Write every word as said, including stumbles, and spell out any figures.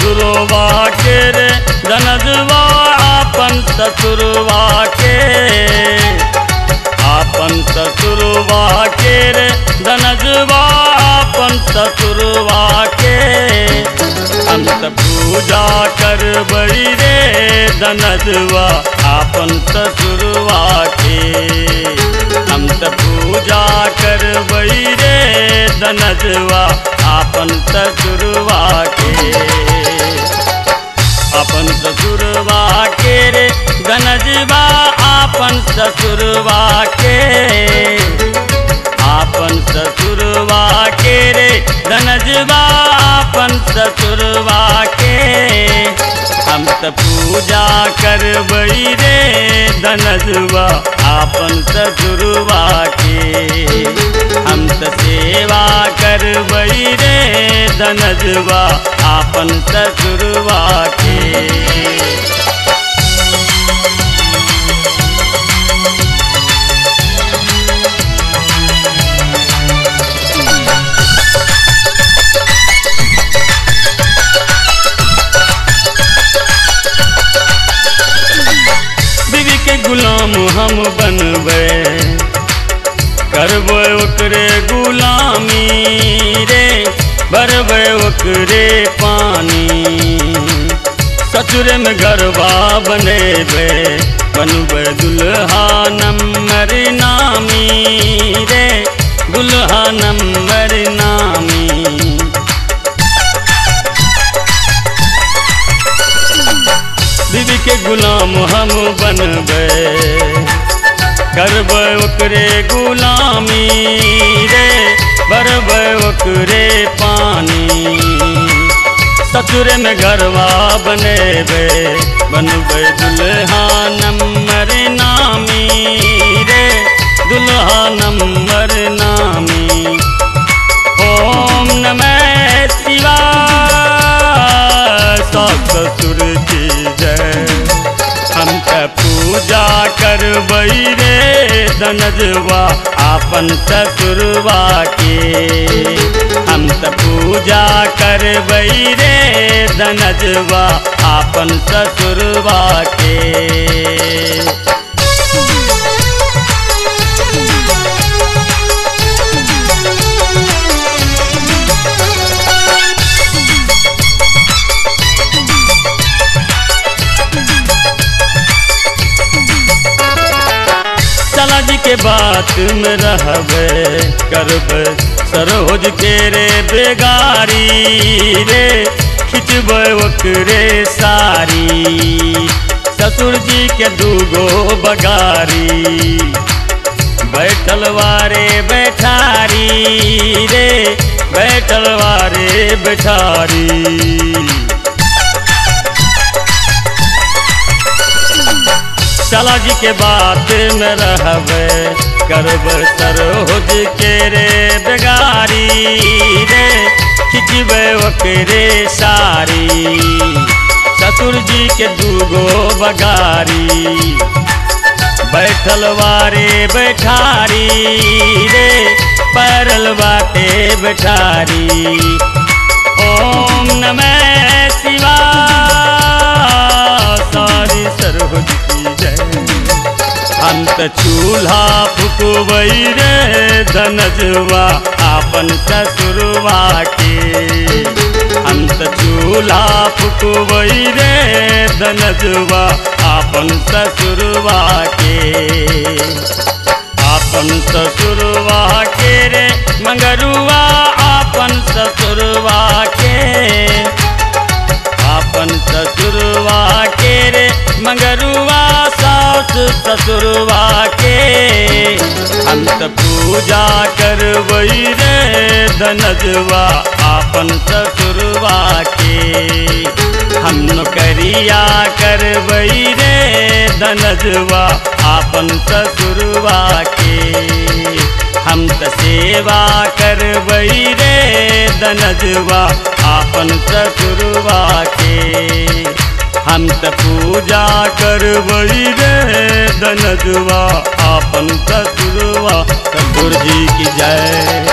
ससुरवा के रे धनजवा आपन ससुरवा के आपन ससुरवा के रे धनजवा आपन ससुरवा के हम त पूजा करबई रे धनजवा आपन ससुरवा के हम त पूजा करबई रे धनजवा आपन ससुरवा के आपन ससुरवा के रे धनजवा आपन ससुरवा के आपन ससुरवा के रे धनजवा आपन ससुरवा के हम त पूजा करबई रे धनजवा आपन ससुरवा के हम त सेवा करबई रे धनजवा आपन ससुरवा के गुलाम हम बनबे करबे ओकरे गुलामी रे भरबे ओकरे पानी ससुर में गरबा बनेबे बनबे दुल्हा नंबर नामी रे दुल्हा नंबर नामी बीवी के गुलाम हम बनबे करबे ओकरे गुलामी रे भरबे ओकरे पानी ससुर में घरवा बनेबे बनबे दुल्हा नंबर नामी रे दुल्हा नंबर नामी ओम नमः शिवाय सास ससुर की जय हम त पूजा करबई रे धनजवा आपन ससुरवा के हम त पूजा करबई रे धनजवा आपन ससुरवा के के बात में रहबे करबे सरोज के रे बेगारी रे खिंचबे ओकरे सारी ससुर जी के दूगो बगारी बैठल वारे बैठारी रे बैठल वारे बैठारी साला जी के बात में रहबे करबे सरोज के रे बेगारी रे खिंचबे ओकरे सारी ससुर जी के दूगो बगारी बैठल वारे बैठारी रे परल बाटे बैठारी ओम नमः शिवाय सारी सरोज हम त चूल्हा फुकबई रे धनजवा आपन ससुरवा के हम त चूल्हा फुकबई रे धनजवा आपन ससुरवा के आपन ससुरवा के रे मंगरुआ आपन ससुरवा के आपन ससुरवा के रे मंगरुआ सास ससुरवा के हम त पूजा करबई रे धनजवा आपन ससुरवा के हम नौकरिया करबई रे धनजवा आपन ससुरवा के हम त सेवा करबई रे धनजवा आपन ससुरवा के हम त पूजा करबई रे धनजवा आपन ससुरवा ससुर जी की जय।